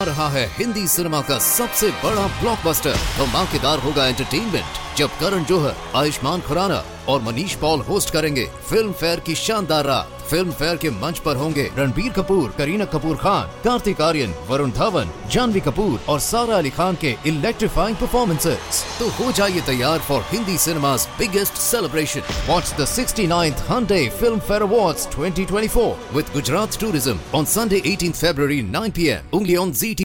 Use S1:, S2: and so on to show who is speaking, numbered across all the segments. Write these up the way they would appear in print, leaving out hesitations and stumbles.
S1: रहा है हिंदी सिनेमा का सबसे बड़ा ब्लॉकबस्टर। धमाकेदार होगा एंटरटेनमेंट जब करण जौहर, आयुष्मान खुराना और मनीष पॉल होस्ट करेंगे फिल्म फेयर की शानदार रात। फिल्म फेयर के मंच पर होंगे रणबीर कपूर, करीना कपूर खान, कार्तिक आर्यन, वरुण धवन, जानवी कपूर और सारा अली खान के इलेक्ट्रीफाइंग परफॉर्मेंसेस। तो हो जाइए तैयार for Hindi cinema's biggest celebration. Watch the 69th Hyundai Film Fair Awards 2024 with Gujarat Tourism on Sunday 18th February 9 p.m. only on ZT.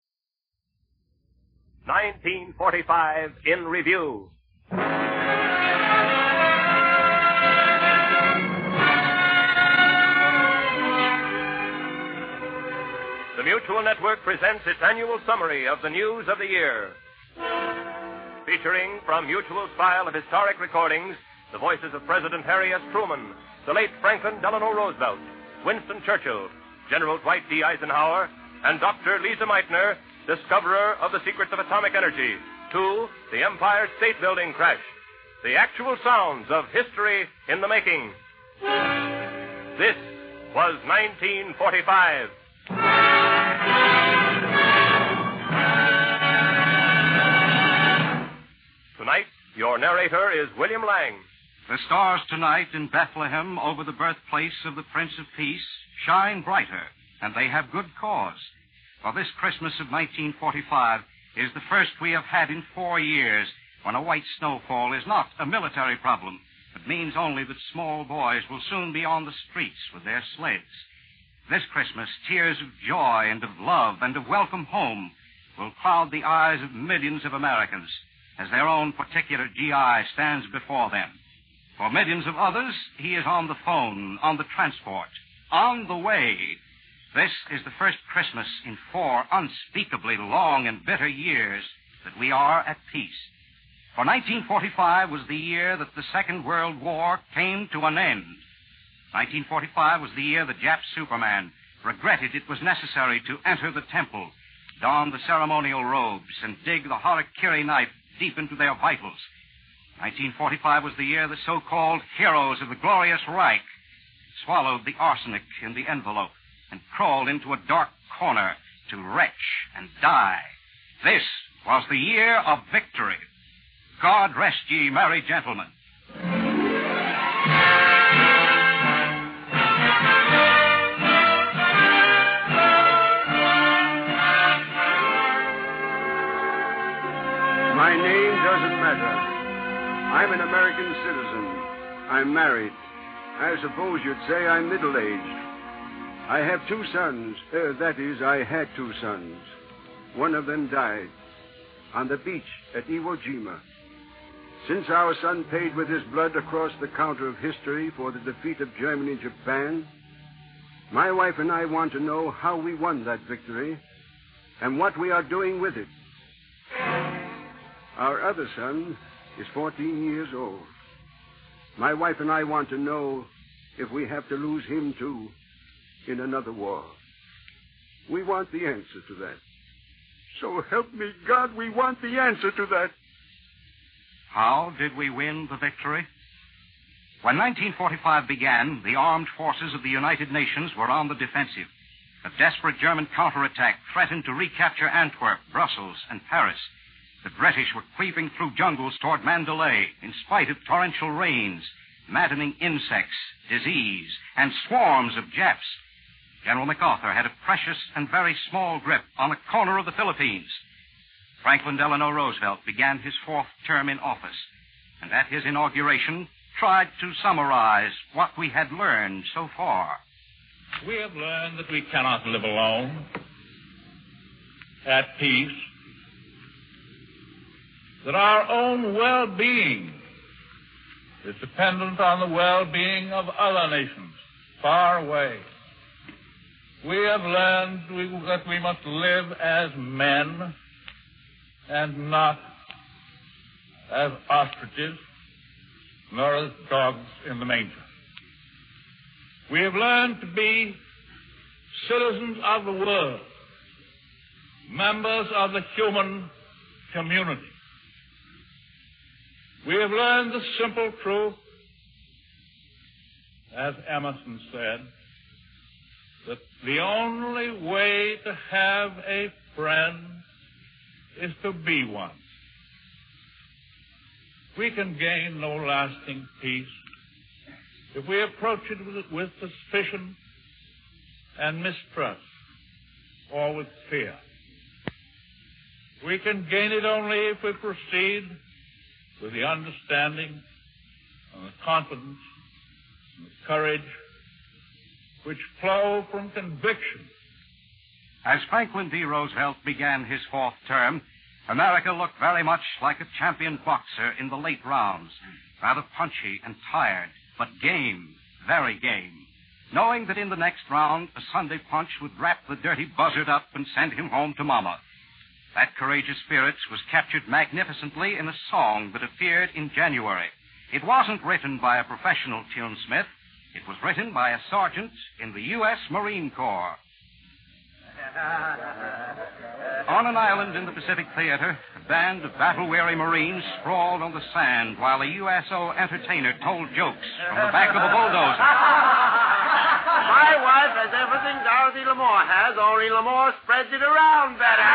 S2: 1945 in review. The Mutual Network presents its annual summary of the news of the year. Featuring from Mutual's file of historic recordings, the voices of President Harry S. Truman, the late Franklin Delano Roosevelt, Winston Churchill, General Dwight D. Eisenhower, and Dr. Lisa Meitner, discoverer of the secrets of atomic energy, to the Empire State Building crash. The actual sounds of history in the making. This was 1945. Tonight, your narrator is William Lang.
S3: The stars tonight in Bethlehem over the birthplace of the Prince of Peace shine brighter, and they have good cause. For this Christmas of 1945 is the first we have had in 4 years when a white snowfall is not a military problem, but means only that small boys will soon be on the streets with their sleds. This Christmas, tears of joy and of love and of welcome home will cloud the eyes of millions of Americans as their own particular GI stands before them. For millions of others, he is on the phone, on the transport, on the way. This is the first Christmas in 4 unspeakably long and bitter years that we are at peace. For 1945 was the year that the Second World War came to an end. 1945 was the year that Jap Superman regretted it was necessary to enter the temple, don the ceremonial robes, and dig the harakiri knife deep into their vitals. 1945 was the year the so-called heroes of the glorious Reich swallowed the arsenic in the envelope and crawled into a dark corner to retch and die. This was the year of victory. God rest ye, merry gentlemen.
S4: My name doesn't matter. I'm an American citizen. I'm married. I suppose you'd say I'm middle-aged. I have 2 sons. That is, I had 2 sons. One of them died on the beach at Iwo Jima. Since our son paid with his blood across the counter of history for the defeat of Germany and Japan, my wife and I want to know how we won that victory and what we are doing with it. Our other son is 14 years old. My wife and I want to know if we have to lose him, too, in another war. We want the answer to that. So help me, God, we want the answer to that.
S3: How did we win the victory? When 1945 began, the armed forces of the United Nations were on the defensive. A desperate German counterattack threatened to recapture Antwerp, Brussels, and Paris. The British were creeping through jungles toward Mandalay in spite of torrential rains, maddening insects, disease, and swarms of Japs. General MacArthur had a precious and very small grip on a corner of the Philippines. Franklin Delano Roosevelt began his 4th term in office, and at his inauguration tried to summarize what we had learned so far.
S5: We have learned that we cannot live alone, at peace, that our own well-being is dependent on the well-being of other nations far away. We have learned that we must live as men and not as ostriches, nor as dogs in the manger. We have learned to be citizens of the world, members of the human community. We have learned the simple truth, as Emerson said, that the only way to have a friend is to be one. We can gain no lasting peace if we approach it with suspicion and mistrust, or with fear. We can gain it only if we proceed with the understanding and the confidence and the courage which flow from conviction.
S3: As Franklin D. Roosevelt began his fourth term, America looked very much like a champion boxer in the late rounds, rather punchy and tired, but game, very game, knowing that in the next round a Sunday punch would wrap the dirty buzzard up and send him home to Mama. That courageous spirit was captured magnificently in a song that appeared in January. It wasn't written by a professional tunesmith. It was written by a sergeant in the U.S. Marine Corps. On an island in the Pacific Theater, a band of battle-weary Marines sprawled on the sand while a USO entertainer told jokes from the back of a bulldozer.
S6: My wife has everything Dorothy L'Amour has, only L'Amour spreads it around better.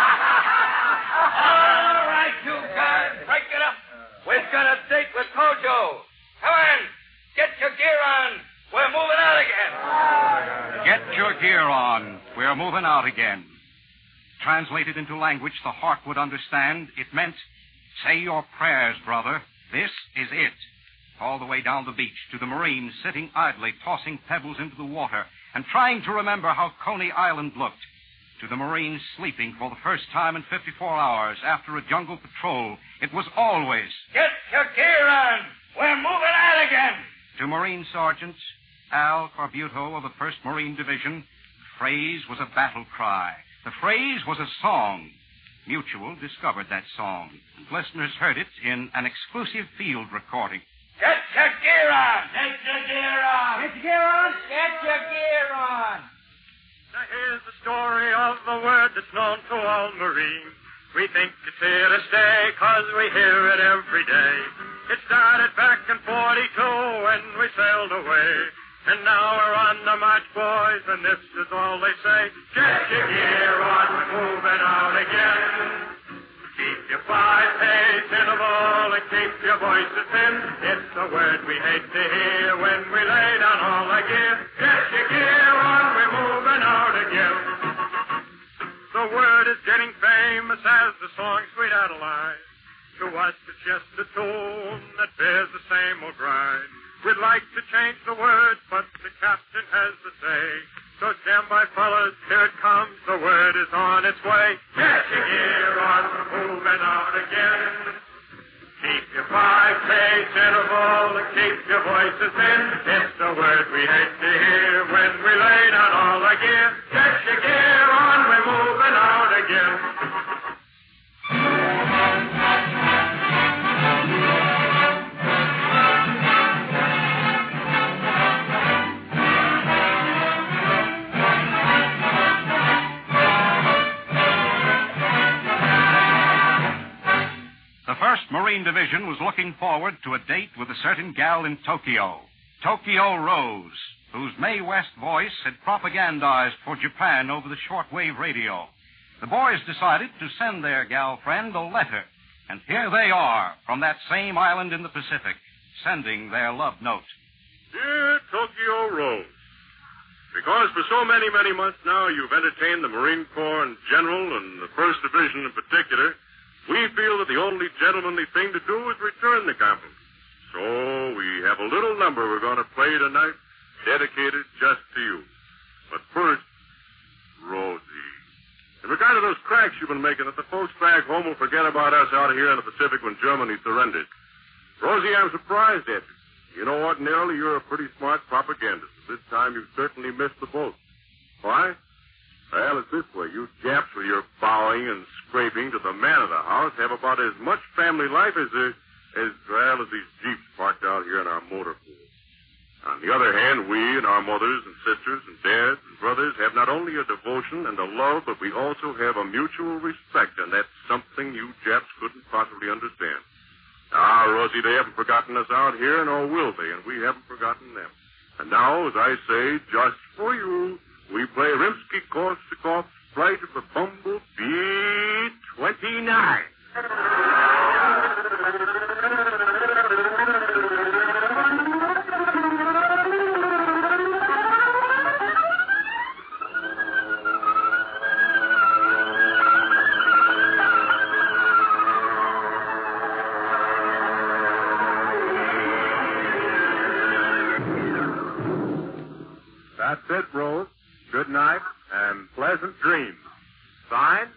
S7: All right, you guys, break it up. We've got a date with Kojo. Come on, get your gear on. We're moving out again.
S3: Get your gear on. We're moving out again. Translated into language the heart would understand, it meant, say your prayers, brother. This is it. All the way down the beach to the Marines sitting idly, tossing pebbles into the water and trying to remember how Coney Island looked. To the Marines sleeping for the first time in 54 hours after a jungle patrol, it was always,
S7: get your gear on. We're moving out again.
S3: To Marine Sergeant Al Corbuto of the 1st Marine Division, the phrase was a battle cry. The phrase was a song. Mutual discovered that song, and listeners heard it in an exclusive field recording.
S7: Get your gear on. Get your gear on.
S6: Get your gear on.
S7: Get your gear on.
S2: Now here's the story of the word that's known to all Marines. We think it's here to stay, 'cause we hear it every day. It started back in 42 when we sailed away. And now we're on the march, boys, and this is all they say. Get your gear on, we're moving out again. Keep your 5-pace interval and keep your voices thin. It's a word we hate to hear when we lay down all the gear. Get your gear on, we're moving out again. The word is getting famous as the song Sweet Adeline. To us it's just a tune that bears the same old grind. We'd like to change the words, but the captain has the say. So stand by, fellas, here it comes, the word is on its way. Get your gear on, we're moving out again. Keep your 5-pace interval and keep your voices in. It's the word we hate to hear when we lay down all the gear. Get your gear on, we're moving out again.
S3: The 1st Marine Division was looking forward to a date with a certain gal in Tokyo, Tokyo Rose, whose Mae West voice had propagandized for Japan over the shortwave radio. The boys decided to send their gal friend a letter, and here they are from that same island in the Pacific, sending their love note.
S2: Dear Tokyo Rose, because for so many, many months now you've entertained the Marine Corps in general and the 1st Division in particular, we feel that the only gentlemanly thing to do is return the compliment. So we have a little number we're going to play tonight, dedicated just to you. But first, Rosie. In regard to those cracks you've been making, that the folks back home will forget about us out here in the Pacific when Germany surrendered. Rosie, I'm surprised at you. You know, ordinarily you're a pretty smart propagandist. This time you've certainly missed the boat. Why? Well, it's this way. You Japs with your bowing and scraping to the man of the house have about as much family life as these Jeeps parked out here in our motor pool. On the other hand, we and our mothers and sisters and dads and brothers have not only a devotion and a love, but we also have a mutual respect, and that's something you Japs couldn't possibly understand. Ah, Rosie, they haven't forgotten us out here, nor will they, and we haven't forgotten them. And now, as I say, just for you, we play Rimsky-Korsakov's
S4: flight of the Bumblebee 29. That's it, Rose. Good night and pleasant dreams. Signed,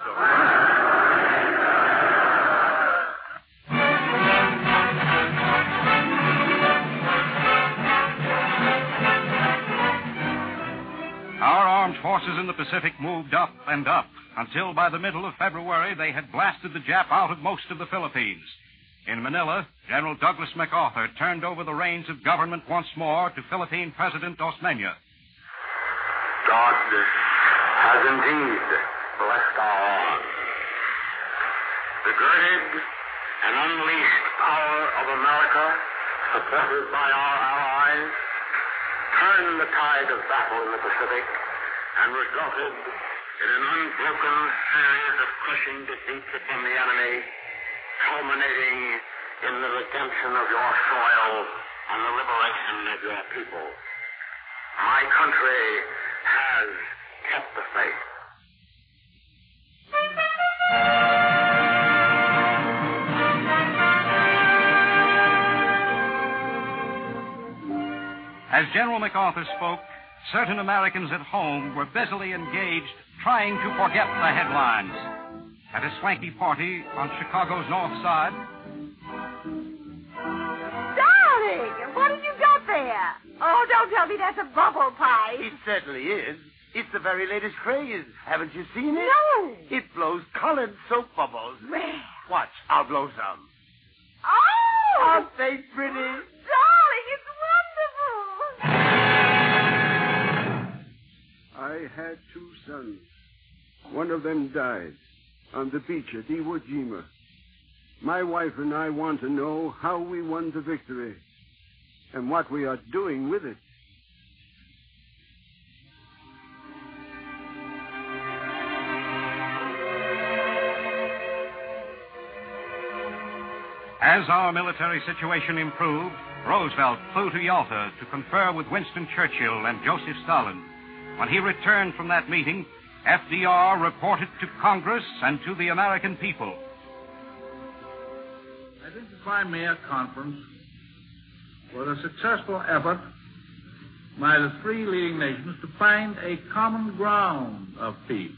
S3: Our armed forces in the Pacific moved up and up until by the middle of February they had blasted the Jap out of most of the Philippines. In Manila, General Douglas MacArthur turned over the reins of government once more to Philippine President Osmeña.
S8: God has indeed blessed our arms. The girded and unleashed power of America, supported by our allies, turned the tide of battle in the Pacific and resulted in an unbroken series of crushing defeats upon the enemy, culminating in the redemption of your soil and the liberation of your people. My country has kept the faith.
S3: As General MacArthur spoke, certain Americans at home were busily engaged trying to forget the headlines. At a swanky party on Chicago's north side...
S9: Darling, what have you got there? Oh, don't tell me that's a bubble pipe.
S6: It certainly is. It's the very latest craze. Haven't you seen it?
S9: No.
S6: It blows colored soap bubbles.
S9: Where?
S6: Watch, I'll blow some.
S9: Oh!
S6: Aren't they pretty?
S9: Darling, it's wonderful.
S4: I had 2 sons. One of them died on the beach at Iwo Jima. My wife and I want to know how we won the victory and what we are doing with it.
S3: As our military situation improved, Roosevelt flew to Yalta to confer with Winston Churchill and Joseph Stalin. When he returned from that meeting, FDR reported to Congress and to the American people.
S5: Identify me a conference was a successful effort by the 3 leading nations to find a common ground of peace.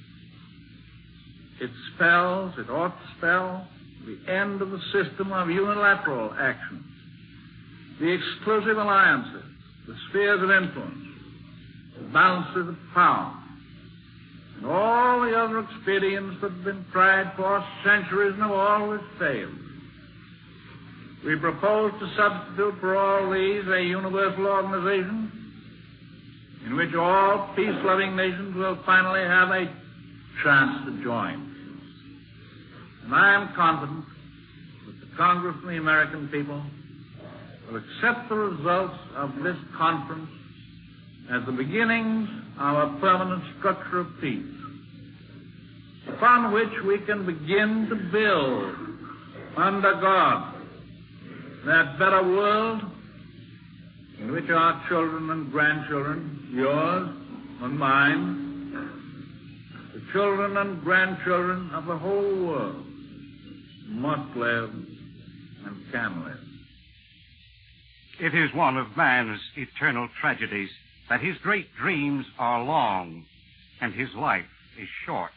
S5: It ought to spell the end of the system of unilateral action, the exclusive alliances, the spheres of influence, the balances of power, and all the other expedients that have been tried for centuries and have always failed. We propose to substitute for all these a universal organization in which all peace-loving nations will finally have a chance to join. And I am confident that the Congress and the American people will accept the results of this conference as the beginnings of a permanent structure of peace, upon which we can begin to build, under God, that better world in which our children and grandchildren, yours and mine, the children and grandchildren of the whole world, must live and can live.
S3: It is one of man's eternal tragedies that his great dreams are long and his life is short.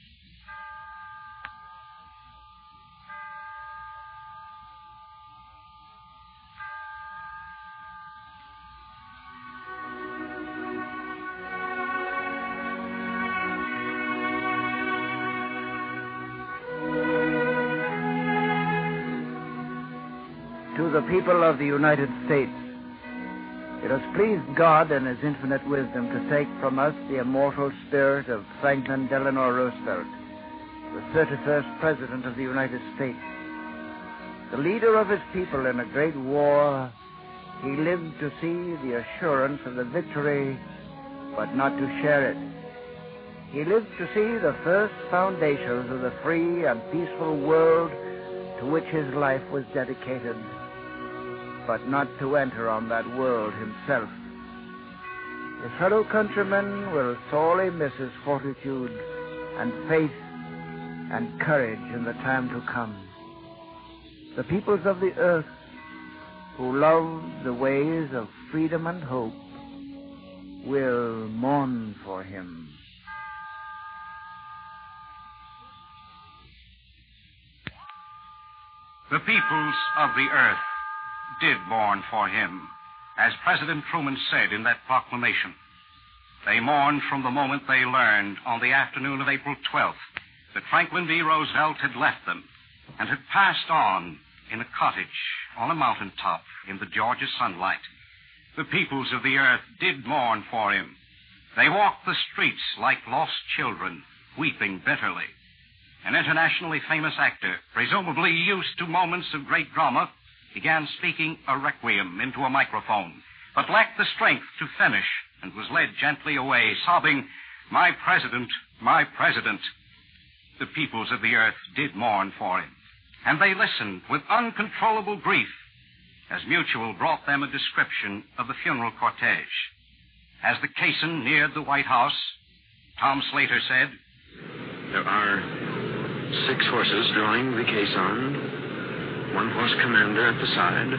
S10: To the people of the United States, it has pleased God in His infinite wisdom to take from us the immortal spirit of Franklin Delano Roosevelt, the 31st President of the United States. The leader of his people in a great war, he lived to see the assurance of the victory, but not to share it. He lived to see the first foundations of the free and peaceful world to which his life was dedicated, but not to enter on that world himself. His fellow countrymen will sorely miss his fortitude and faith and courage in the time to come. The peoples of the earth who love the ways of freedom and hope will mourn for him.
S3: The peoples of the earth did mourn for him, as President Truman said in that proclamation. They mourned from the moment they learned on the afternoon of April 12th that Franklin D. Roosevelt had left them and had passed on in a cottage on a mountaintop in the Georgia sunlight. The peoples of the earth did mourn for him. They walked the streets like lost children, weeping bitterly. An internationally famous actor, presumably used to moments of great drama, began speaking a requiem into a microphone, but lacked the strength to finish and was led gently away, sobbing, "My president, my president." The peoples of the earth did mourn for him, and they listened with uncontrollable grief as Mutual brought them a description of the funeral cortege. As the caisson neared the White House, Tom Slater said,
S11: "There are 6 horses drawing the caisson, 1 horse commander at the side,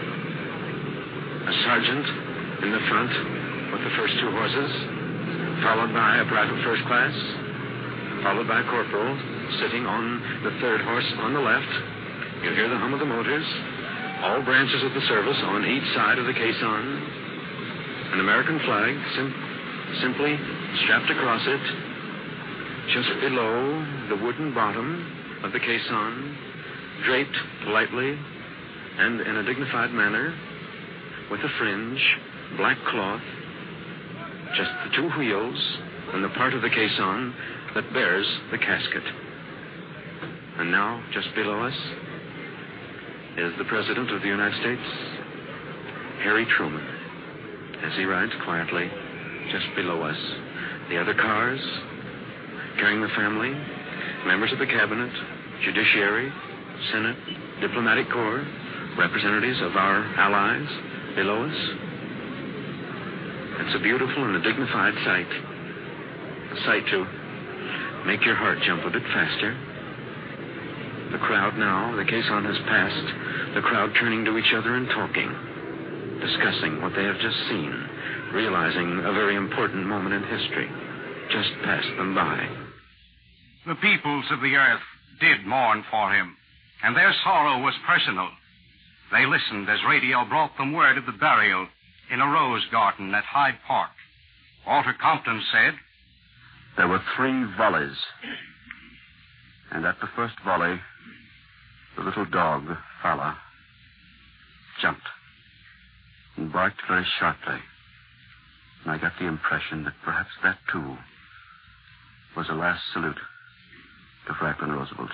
S11: a sergeant in the front with the first 2 horses, followed by a private first class, followed by a corporal sitting on the 3rd horse on the left. You hear the hum of the motors, all branches of the service on each side of the caisson, an American flag simply strapped across it, just below the wooden bottom of the caisson, draped lightly and in a dignified manner with a fringe, black cloth, just the 2 wheels and the part of the caisson that bears the casket. And now, just below us, is the President of the United States, Harry Truman, as he rides quietly just below us. The other cars, carrying the family, members of the Cabinet, Judiciary, Senate, Diplomatic Corps, representatives of our allies below us. It's a beautiful and a dignified sight. A sight to make your heart jump a bit faster. The crowd now, the caisson has passed, the crowd turning to each other and talking, discussing what they have just seen, realizing a very important moment in history just passed them by.
S3: The peoples of the earth did mourn for him, and their sorrow was personal. They listened as radio brought them word of the burial in a rose garden at Hyde Park. Walter Compton said,
S12: "There were 3 volleys, and at the first volley, the little dog, Fala, jumped and barked very sharply. And I got the impression that perhaps that, too, was a last salute to Franklin Roosevelt.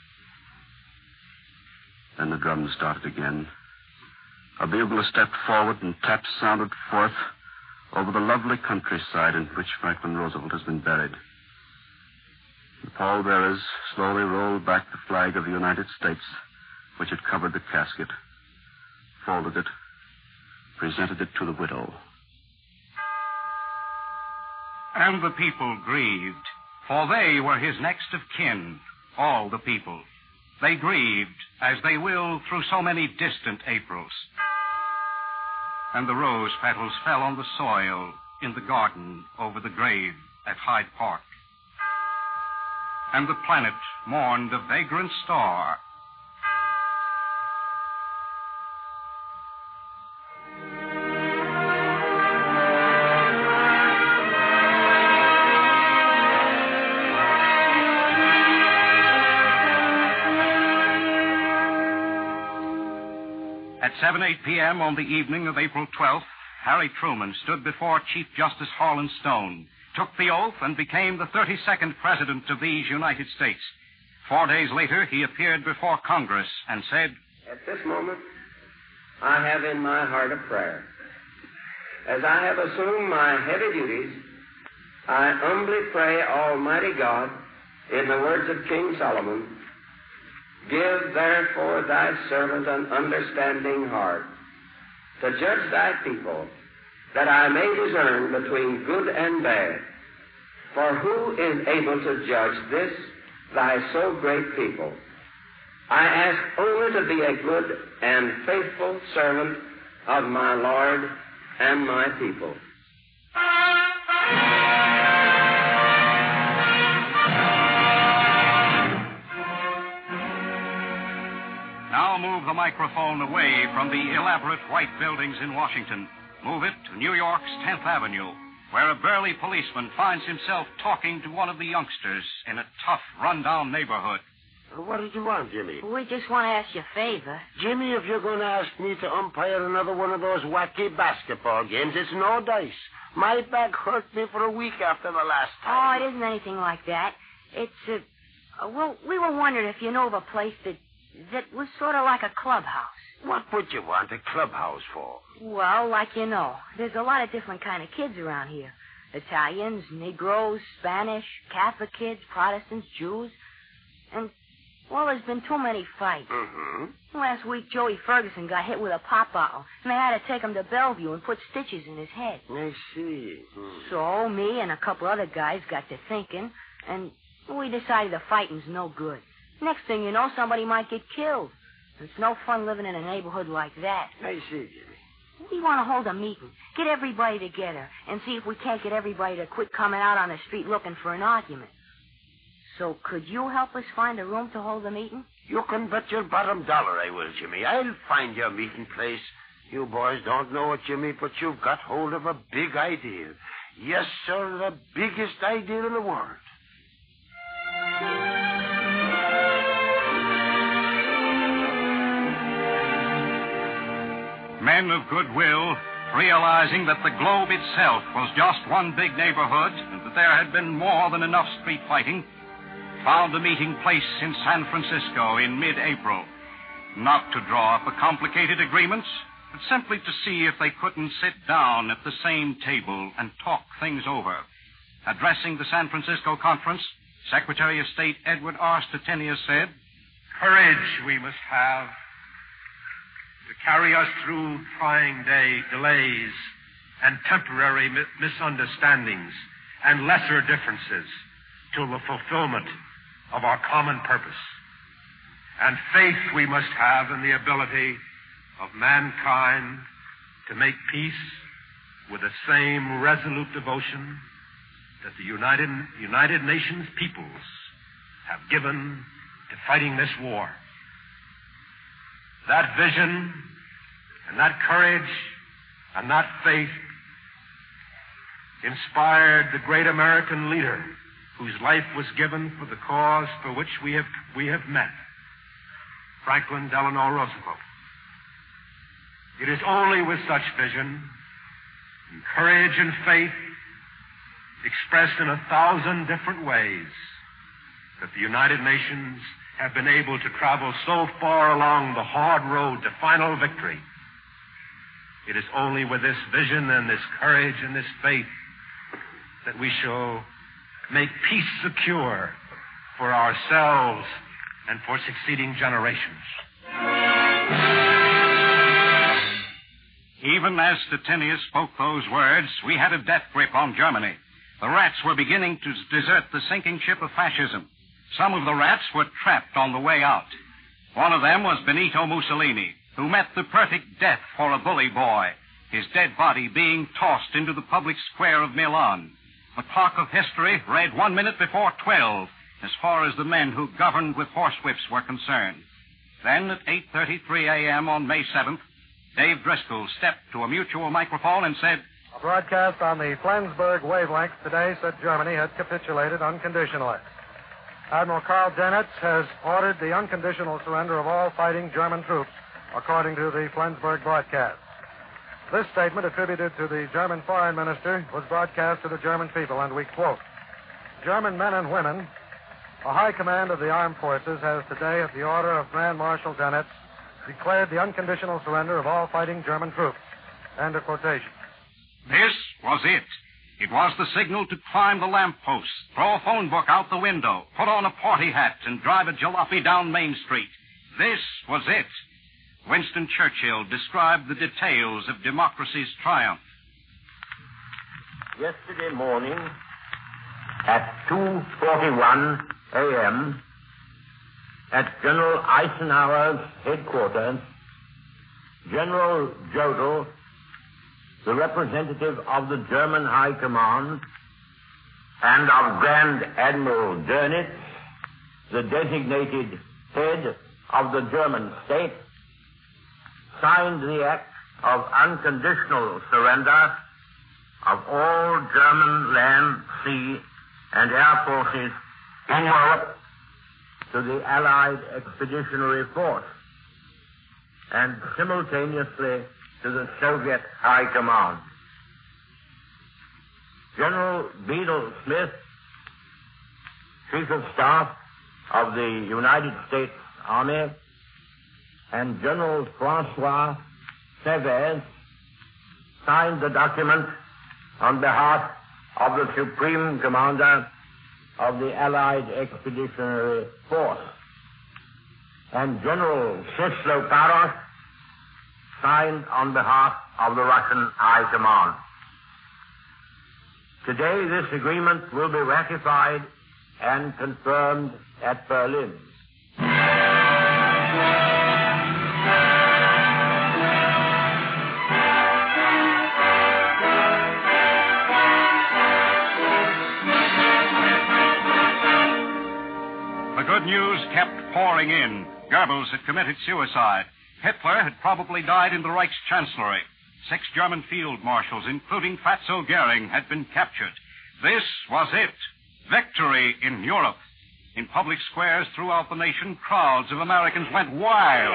S12: Then the drums started again. A bugler stepped forward and taps sounded forth over the lovely countryside in which Franklin Roosevelt has been buried. The pallbearers slowly rolled back the flag of the United States, which had covered the casket, folded it, presented it to the widow.
S3: And the people grieved, for they were his next of kin, all the people. They grieved, as they will through so many distant Aprils. And the rose petals fell on the soil in the garden over the grave at Hyde Park. And the planet mourned a vagrant star. At 7:08 p.m. on the evening of April 12th, Harry Truman stood before Chief Justice Harlan Stone, took the oath, and became the 32nd President of these United States. 4 days later, he appeared before Congress and said,
S6: "At this moment, I have in my heart a prayer. As I have assumed my heavy duties, I humbly pray, Almighty God, in the words of King Solomon, give therefore thy servant an understanding heart to judge thy people, that I may discern between good and bad. For who is able to judge this, thy so great people? I ask only to be a good and faithful servant of my Lord and my people.
S3: Now move the microphone away from the elaborate white buildings in Washington. Move it to New York's 10th Avenue, where a burly policeman finds himself talking to one of the youngsters in a tough, run-down neighborhood.
S13: What did you want, Jimmy?
S9: We just want to ask you a favor.
S13: Jimmy, if you're going to ask me to umpire another one of those wacky basketball games, it's no dice. My back hurt me for a week after the last time.
S9: Oh, it isn't anything like that. It's, well, we were wondering if you know of a place that was sort of like a clubhouse.
S13: What would you want a clubhouse for?
S9: Well, like you know, there's a lot of different kind of kids around here. Italians, Negroes, Spanish, Catholic kids, Protestants, Jews. And, well, there's been too many fights.
S13: Mm-hmm.
S9: Last week, Joey Ferguson got hit with a pop bottle, and they had to take him to Bellevue and put stitches in his head.
S13: I see.
S9: So, me and a couple other guys got to thinking, and we decided the fighting's no good. Next thing you know, somebody might get killed. It's no fun living in a neighborhood like that.
S13: I see, Jimmy.
S9: We want to hold a meeting, get everybody together, and see if we can't get everybody to quit coming out on the street looking for an argument. So could you help us find a room to hold the meeting?
S13: You can bet your bottom dollar I will, Jimmy. I'll find your meeting place. You boys don't know it, Jimmy, but you've got hold of a big idea. Yes, sir, the biggest idea in the world.
S3: Men of goodwill, realizing that the globe itself was just one big neighborhood and that there had been more than enough street fighting, found a meeting place in San Francisco in mid-April, not to draw up a complicated agreements, but simply to see if they couldn't sit down at the same table and talk things over. Addressing the San Francisco conference, Secretary of State Edward R. Stettinius said,
S14: "Courage we must have to carry us through trying delays and temporary misunderstandings and lesser differences to the fulfillment of our common purpose. And faith we must have in the ability of mankind to make peace with the same resolute devotion that the United Nations peoples have given to fighting this war. That vision and that courage and that faith inspired the great American leader whose life was given for the cause for which we have met, Franklin Delano Roosevelt. It is only with such vision and courage and faith expressed in 1,000 different ways that the United Nations have been able to travel so far along the hard road to final victory. It is only with this vision and this courage and this faith that we shall make peace secure for ourselves and for succeeding generations.
S3: Even as Stettinius spoke those words, we had a death grip on Germany. The rats were beginning to desert the sinking ship of fascism. Some of the rats were trapped on the way out. One of them was Benito Mussolini, who met the perfect death for a bully boy, his dead body being tossed into the public square of Milan. The clock of history read 1 minute before 12, as far as the men who governed with horsewhips were concerned. Then, at 8:33 a.m. on May 7th, Dave Driscoll stepped to a mutual microphone and said,
S15: "A broadcast on the Flensburg wavelength today said Germany had capitulated unconditionally. Admiral Karl Dönitz has ordered the unconditional surrender of all fighting German troops, according to the Flensburg broadcast. This statement, attributed to the German foreign minister, was broadcast to the German people, and we quote, German men and women, a high command of the armed forces has today, at the order of Grand Marshal Dönitz, declared the unconditional surrender of all fighting German troops." End of quotation.
S3: This was it. It was the signal to climb the lamppost, throw a phone book out the window, put on a party hat, and drive a jalopy down Main Street. This was it. Winston Churchill described the details of democracy's triumph.
S16: Yesterday morning, at 2:41 a.m., at General Eisenhower's headquarters, General Jodl, the representative of the German High Command, and of Grand Admiral Dönitz, the designated head of the German state, signed the act of unconditional surrender of all German land, sea, and air forces in Europe to the Allied Expeditionary Force, and simultaneously to the Soviet High Command. General Bedell Smith, Chief of Staff of the United States Army, and General Francois Seves signed the document on behalf of the Supreme Commander of the Allied Expeditionary Force. And General Syslo-Paros signed on behalf of the Russian High Command. Today, this agreement will be ratified and confirmed at Berlin.
S3: The good news kept pouring in. Goebbels had committed suicide. Hitler had probably died in the Reichschancellery. 6 German field marshals, including Fatso Goering, had been captured. This was it. Victory in Europe. In public squares throughout the nation, crowds of Americans went wild.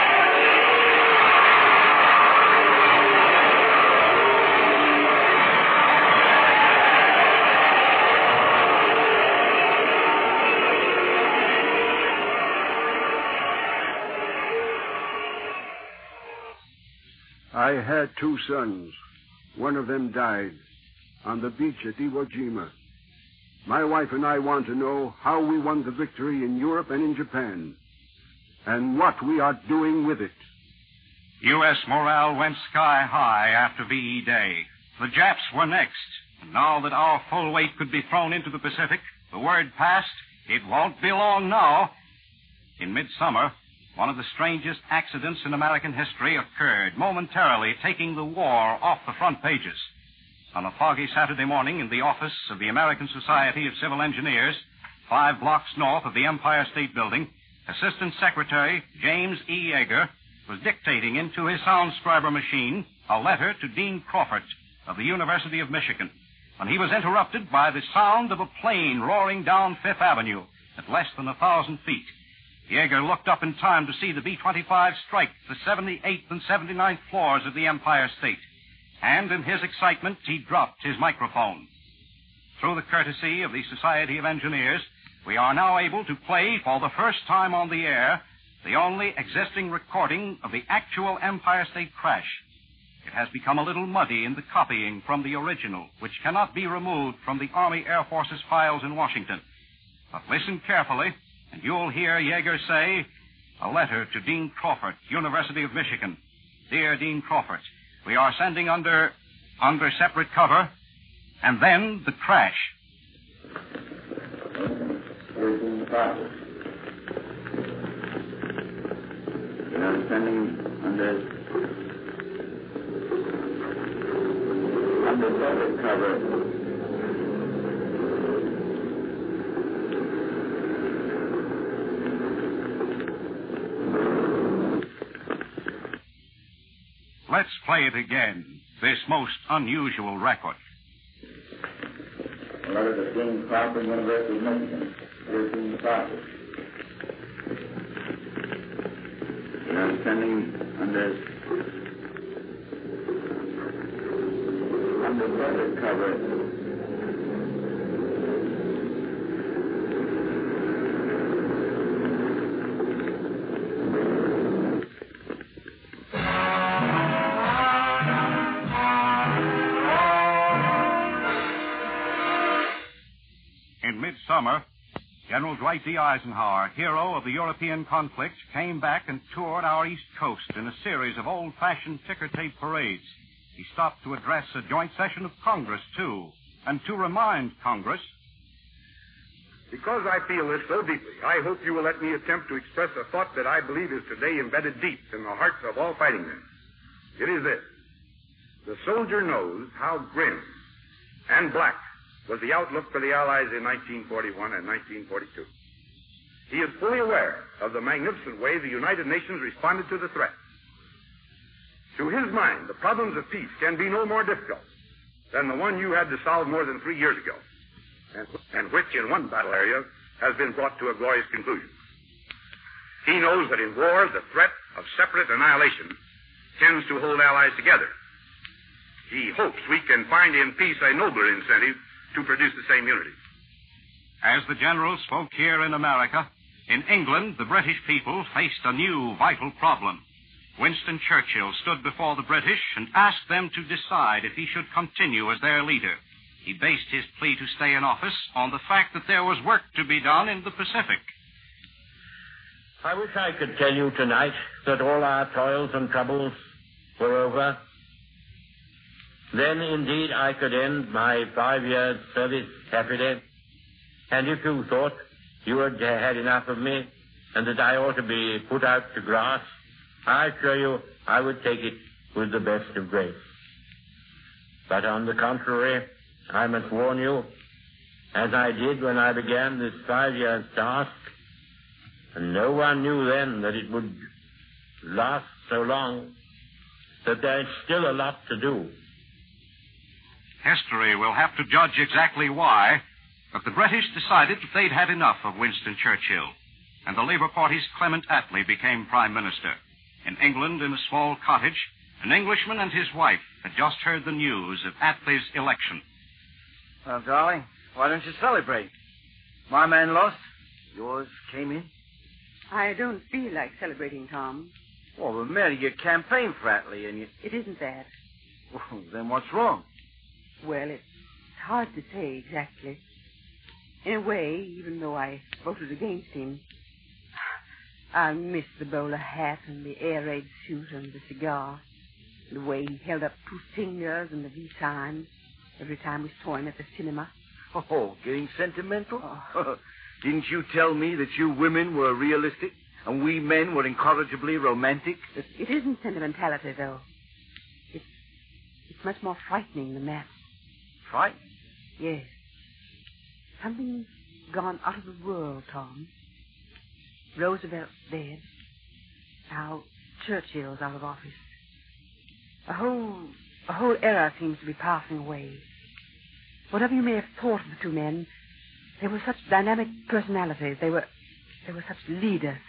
S4: I had 2 sons. One of them died on the beach at Iwo Jima. My wife and I want to know how we won the victory in Europe and in Japan, and what we are doing with it.
S3: U.S. morale went sky high after VE Day. The Japs were next. And now that our full weight could be thrown into the Pacific, the word passed, it won't be long now. In midsummer, one of the strangest accidents in American history occurred, momentarily taking the war off the front pages. On a foggy Saturday morning in the office of the American Society of Civil Engineers, 5 blocks north of the Empire State Building, Assistant Secretary James E. Yeager was dictating into his soundscriber machine a letter to Dean Crawford of the University of Michigan, when he was interrupted by the sound of a plane roaring down Fifth Avenue at less than 1,000 feet. Yeager looked up in time to see the B-25 strike the 78th and 79th floors of the Empire State. And in his excitement, he dropped his microphone. Through the courtesy of the Society of Engineers, we are now able to play for the first time on the air the only existing recording of the actual Empire State crash. It has become a little muddy in the copying from the original, which cannot be removed from the Army Air Force's files in Washington. But listen carefully, and you'll hear Yeager say, a letter to Dean Crawford, University of Michigan. Dear Dean Crawford, we are sending under separate cover, and then the crash.
S16: We are sending under separate cover.
S3: Let's play it again, this most unusual record.
S16: A letter to Dean Crawford, University of Michigan. Dear Dean Crawford, we are sending under separate cover.
S3: General Dwight D. Eisenhower, hero of the European conflict, came back and toured our East Coast in a series of old-fashioned ticker-tape parades. He stopped to address a joint session of Congress, too, and to remind Congress...
S17: Because I feel this so deeply, I hope you will let me attempt to express a thought that I believe is today embedded deep in the hearts of all fighting men. It is this. The soldier knows how grim and black was the outlook for the Allies in 1941 and 1942. He is fully aware of the magnificent way the United Nations responded to the threat. To his mind, the problems of peace can be no more difficult than the one you had to solve more than 3 years ago, and which in one battle area has been brought to a glorious conclusion. He knows that in war, the threat of separate annihilation tends to hold allies together. He hopes we can find in peace a nobler incentive to produce the same unity.
S3: As the general spoke here in America, in England, the British people faced a new vital problem. Winston Churchill stood before the British and asked them to decide if he should continue as their leader. He based his plea to stay in office on the fact that there was work to be done in the Pacific.
S16: I wish I could tell you tonight that all our toils and troubles were over. Then, indeed, I could end my 5 years' service happily. And if you thought you had had enough of me and that I ought to be put out to grass, I assure you I would take it with the best of grace. But on the contrary, I must warn you, as I did when I began this 5 years' task, and no one knew then that it would last so long, that there's still a lot to do.
S3: History will have to judge exactly why, but the British decided that they'd had enough of Winston Churchill, and the Labour Party's Clement Attlee became Prime Minister. In England, in a small cottage, an Englishman and his wife had just heard the news of Attlee's election.
S10: Well, darling, why don't you celebrate? My man lost, yours came in.
S18: I don't feel like celebrating, Tom.
S10: Well, but Mary, you campaigned for Attlee, and you...
S18: It isn't that.
S10: Well, then what's wrong?
S18: Well, it's hard to say exactly. In a way, even though I voted against him, I miss the bowler hat and the air raid suit and the cigar. The way he held up 2 fingers and the V-Times every time we saw him at the cinema.
S10: Oh, getting sentimental? Oh. Didn't you tell me that you women were realistic and we men were incorrigibly romantic?
S18: It isn't sentimentality, though. It's much more frightening than that.
S10: Frightening?
S18: Yes. Something's gone out of the world, Tom. Roosevelt's dead. Now Churchill's out of office. A whole era seems to be passing away. Whatever you may have thought of the two men, they were such dynamic personalities. They were such leaders.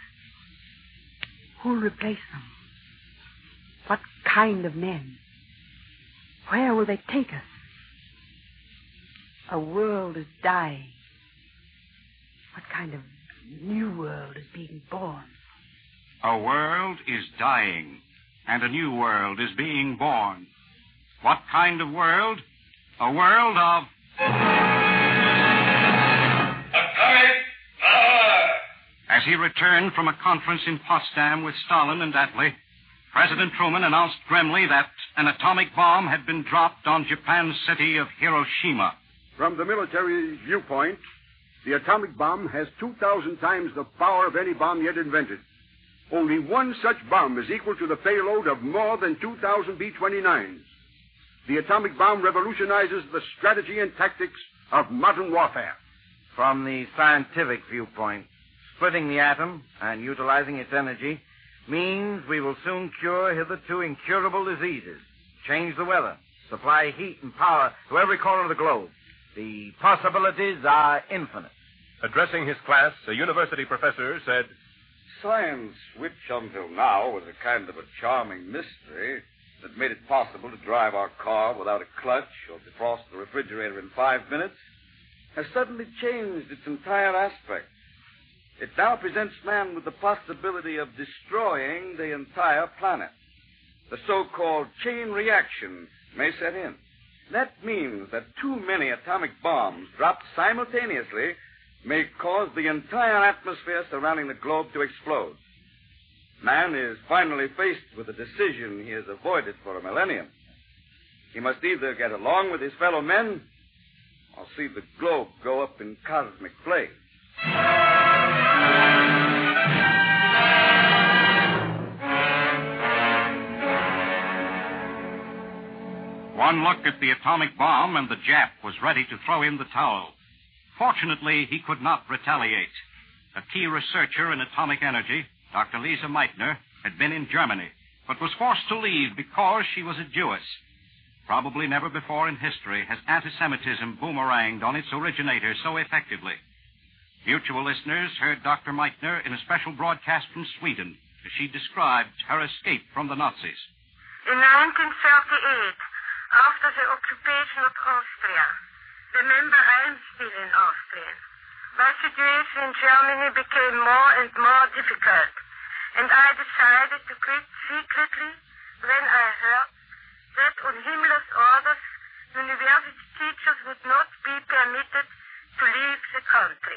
S18: Who'll replace them? What kind of men? Where will they take us? A world is dying. What kind of new world is being born?
S3: A world is dying, and a new world is being born. What kind of world? A world of...
S7: Atomic power!
S3: As he returned from a conference in Potsdam with Stalin and Attlee, President Truman announced grimly that an atomic bomb had been dropped on Japan's city of Hiroshima.
S17: From the military viewpoint, the atomic bomb has 2,000 times the power of any bomb yet invented. Only one such bomb is equal to the payload of more than 2,000 B-29s. The atomic bomb revolutionizes the strategy and tactics of modern warfare.
S10: From the scientific viewpoint, splitting the atom and utilizing its energy means we will soon cure hitherto incurable diseases, change the weather, supply heat and power to every corner of the globe. The possibilities are infinite.
S2: Addressing his class, a university professor said,
S19: Science, which until now was a kind of a charming mystery that made it possible to drive our car without a clutch or defrost the refrigerator in 5 minutes, has suddenly changed its entire aspect. It now presents man with the possibility of destroying the entire planet. The so-called chain reaction may set in. That means that too many atomic bombs dropped simultaneously may cause the entire atmosphere surrounding the globe to explode. Man is finally faced with a decision he has avoided for a millennium. He must either get along with his fellow men or see the globe go up in cosmic flames.
S3: One look at the atomic bomb, and the Jap was ready to throw in the towel. Fortunately, he could not retaliate. A key researcher in atomic energy, Dr. Lise Meitner, had been in Germany, but was forced to leave because she was a Jewess. Probably never before in history has anti-Semitism boomeranged on its originator so effectively. Mutual listeners heard Dr. Meitner in a special broadcast from Sweden as she described her escape from the Nazis.
S20: In 1938, after the occupation of Austria, remember, I'm still in Austria, my situation in Germany became more and more difficult, and I decided to quit secretly when I heard that on Himmler's orders, university teachers would not be permitted to leave the country.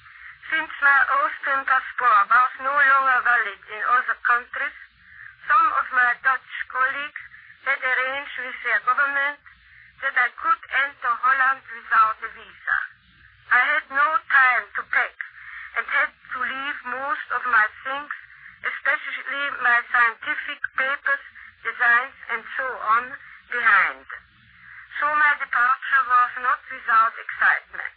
S20: Since my Austrian passport was no longer valid in other countries, some of my Dutch colleagues had arranged with their government that I could enter Holland without a visa. I had no time to pack and had to leave most of my things, especially my scientific papers, designs, and so on, behind. So my departure was not without excitement.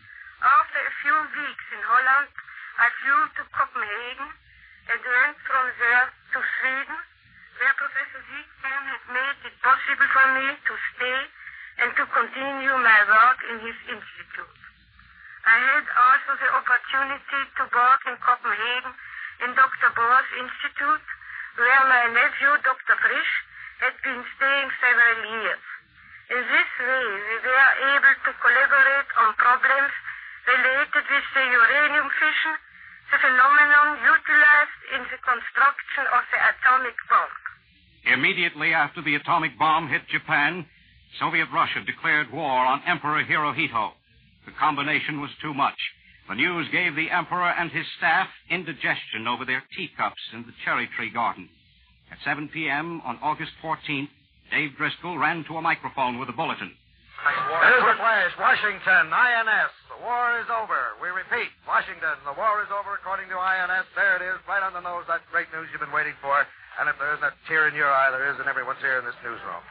S20: After a few weeks in Holland, I flew to Copenhagen and went from there to Sweden, where Professor Wiegman had made it possible for me to stay and to continue my work in his institute. I had also the opportunity to work in Copenhagen in Dr. Bohr's institute, where my nephew, Dr. Frisch, had been staying several years. In this way, we were able to collaborate on problems related with the uranium fission, the phenomenon utilized in the construction of the atomic bomb.
S3: Immediately after the atomic bomb hit Japan, Soviet Russia declared war on Emperor Hirohito. The combination was too much. The news gave the emperor and his staff indigestion over their teacups in the cherry tree garden. At 7 p.m. on August 14th, Dave Driscoll ran to a microphone with a bulletin.
S15: Here's the flash. Washington, INS. The war is over. We repeat, Washington, the war is over according to INS. There it is, right on the nose. That's great news you've been waiting for. And if there isn't a tear in your eye, there is in everyone's here in this newsroom.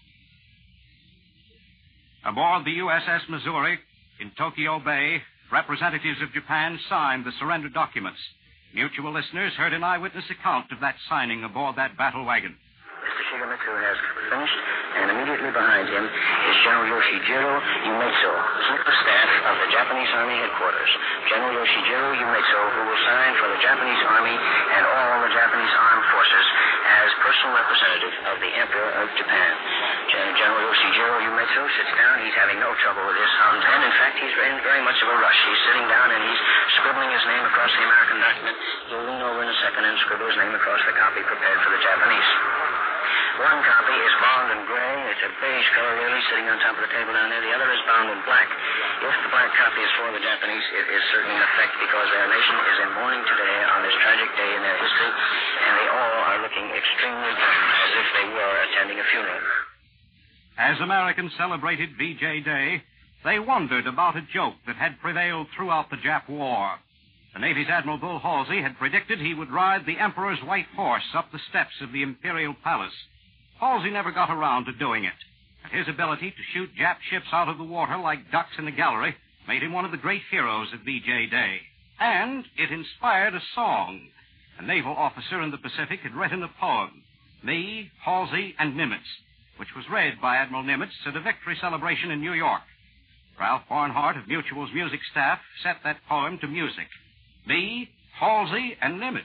S3: Aboard the USS Missouri in Tokyo Bay, representatives of Japan signed the surrender documents. Mutual listeners heard an eyewitness account of that signing aboard that battle wagon.
S21: Mr. Shigemitsu has finished, and immediately behind him is General Yoshijiro Umetsu, Chief of Staff of the Japanese Army Headquarters. General Yoshijiro Umetsu, who will sign for the Japanese Army and all the Japanese Armed Forces as personal representative of the Emperor of Japan. General Yoshijiro Umetsu sits down. He's having no trouble with his thumbs, and in fact, he's in very much of a rush. He's sitting down and he's scribbling his name across the American document. He'll lean over in a second and scribble his name across the copy prepared for the Japanese. One copy is bound in gray. It's a beige color, really, sitting on top of the table down there. The other is bound in black. If the black copy is for the Japanese, it is certainly in effect because their nation is in mourning today on this tragic day in their history, and they all are looking extremely grim, as if they were attending a funeral.
S3: As Americans celebrated VJ Day, they wondered about a joke that had prevailed throughout the Jap War. The Navy's Admiral Bull Halsey had predicted he would ride the Emperor's white horse up the steps of the Imperial Palace. Halsey never got around to doing it, and his ability to shoot Jap ships out of the water like ducks in a gallery made him one of the great heroes of VJ Day. And it inspired a song. A naval officer in the Pacific had written a poem, Me, Halsey, and Nimitz, which was read by Admiral Nimitz at a victory celebration in New York. Ralph Barnhart of Mutual's music staff set that poem to music. Me, Halsey, and Nimitz.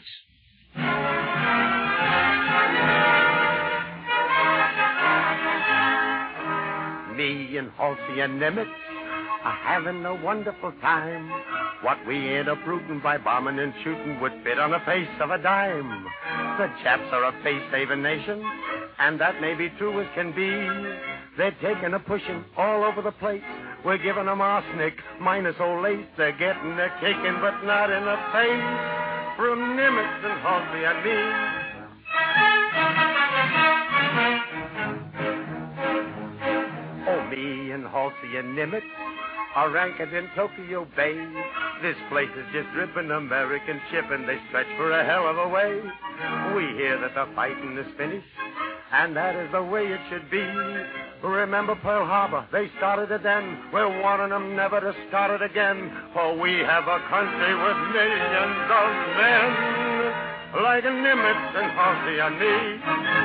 S13: Me and Halsey and Nimitz are having a wonderful time. What we ain't uprooting by bombing and shooting would fit on the face of a dime. The Japs are a face-saving nation, and that may be true as can be.
S1: They're taking a pushing all over the place. We're giving them arsenic, minus old lace. They're getting a kicking, but not in the face. From Nimitz and Halsey and me. Oh, me and Halsey and Nimitz are anchored in Tokyo Bay. This place is just dripping American shipping. They stretch for a hell of a way. We hear that the fighting is finished, and that is the way it should be. Remember Pearl Harbor? They started it then. We're warning them never to start it again. For we have a country with millions of men, like Nimitz and Halsey and me.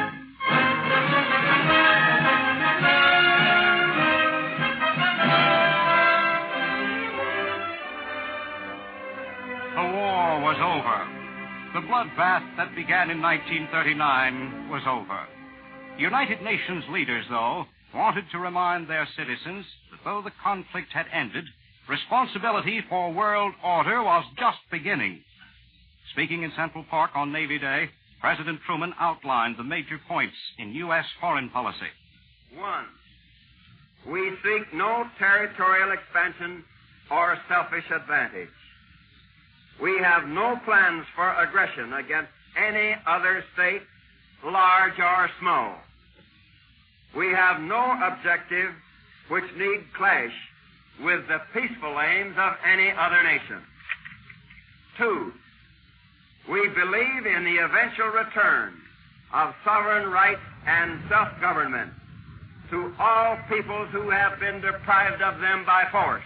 S3: The war was over. The bloodbath that began in 1939 was over. United Nations leaders, though, wanted to remind their citizens that though the conflict had ended, responsibility for world order was just beginning. Speaking in Central Park on Navy Day, President Truman outlined the major points in U.S. foreign policy.
S6: 1. We seek no territorial expansion or selfish advantage. We have no plans for aggression against any other state, large or small. We have no objective which need clash with the peaceful aims of any other nation. 2, we believe in the eventual return of sovereign rights and self-government to all peoples who have been deprived of them by force.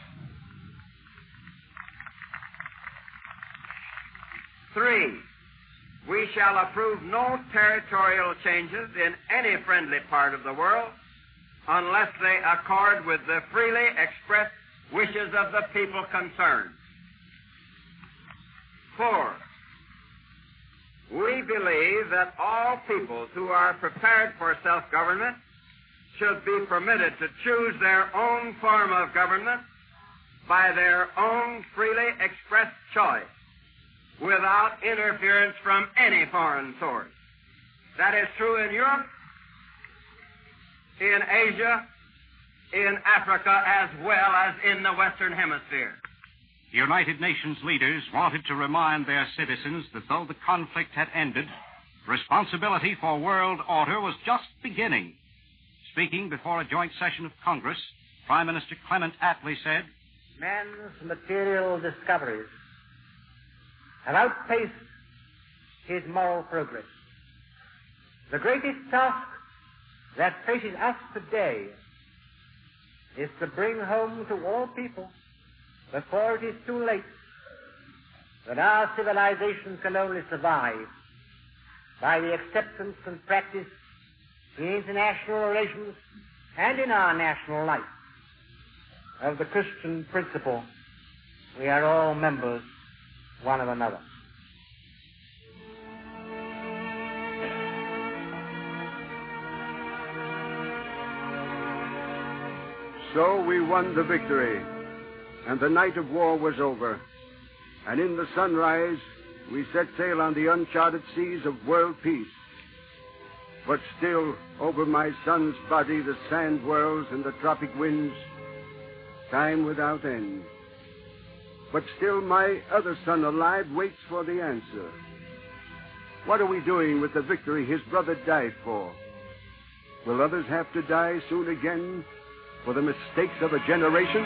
S6: 3, we shall approve no territorial changes in any friendly part of the world unless they accord with the freely expressed wishes of the people concerned. 4, we believe that all peoples who are prepared for self-government should be permitted to choose their own form of government by their own freely expressed choice, without interference from any foreign source. That is true in Europe, in Asia, in Africa, as well as in the Western Hemisphere.
S3: United Nations leaders wanted to remind their citizens that though the conflict had ended, responsibility for world order was just beginning. Speaking before a joint session of Congress, Prime Minister Clement Attlee said,
S22: "Man's material discoveries have outpaced his moral progress. The greatest task that faces us today is to bring home to all people, before it is too late, that our civilization can only survive by the acceptance and practice in international relations and in our national life of the Christian principle, we are all members one of another."
S4: So we won the victory, and the night of war was over. And in the sunrise, we set sail on the uncharted seas of world peace. But still, over my son's body, the sand whirls and the tropic winds, time without end. But still, my other son alive waits for the answer. What are we doing with the victory his brother died for? Will others have to die soon again for the mistakes of a generation?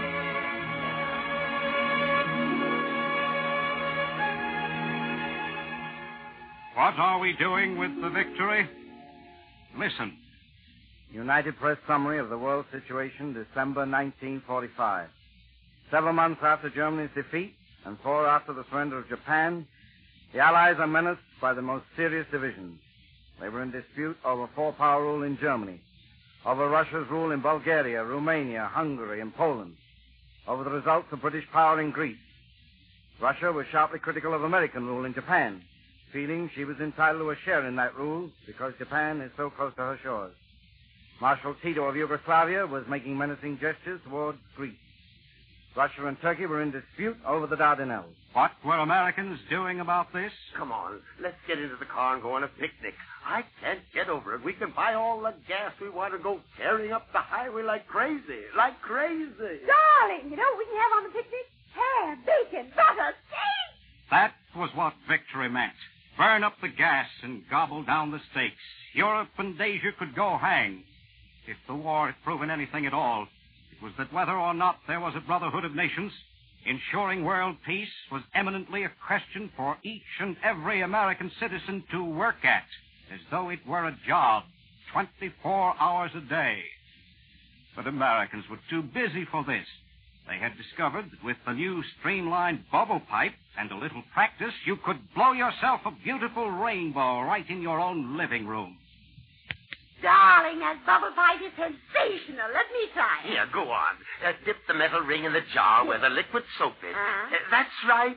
S3: What are we doing with the victory? Listen.
S10: United Press Summary of the World Situation, December 1945. 7 months after Germany's defeat and 4 after the surrender of Japan, the Allies are menaced by the most serious divisions. They were in dispute over four-power rule in Germany, over Russia's rule in Bulgaria, Romania, Hungary, and Poland, over the results of British power in Greece. Russia was sharply critical of American rule in Japan, feeling she was entitled to a share in that rule because Japan is so close to her shores. Marshal Tito of Yugoslavia was making menacing gestures toward Greece. Russia and Turkey were in dispute over the Dardanelles.
S3: What were Americans doing about this?
S5: Come on, let's get into the car and go on a picnic. I can't get over it. We can buy all the gas we want and go tearing up the highway like crazy. Like crazy.
S8: Darling, you know what we can have on the picnic? Ham, bacon, butter, steak.
S3: That was what victory meant. Burn up the gas and gobble down the steaks. Europe and Asia could go hang. If the war had proven anything at all, it was that whether or not there was a brotherhood of nations, ensuring world peace was eminently a question for each and every American citizen to work at, as though it were a job, 24 hours a day. But Americans were too busy for this. They had discovered that with the new streamlined bubble pipe and a little practice, you could blow yourself a beautiful rainbow right in your own living room.
S8: Darling, that bubble pipe is sensational. Let me try it.
S5: Here, go on. Dip the metal ring in the jar where the liquid soap is. That's right.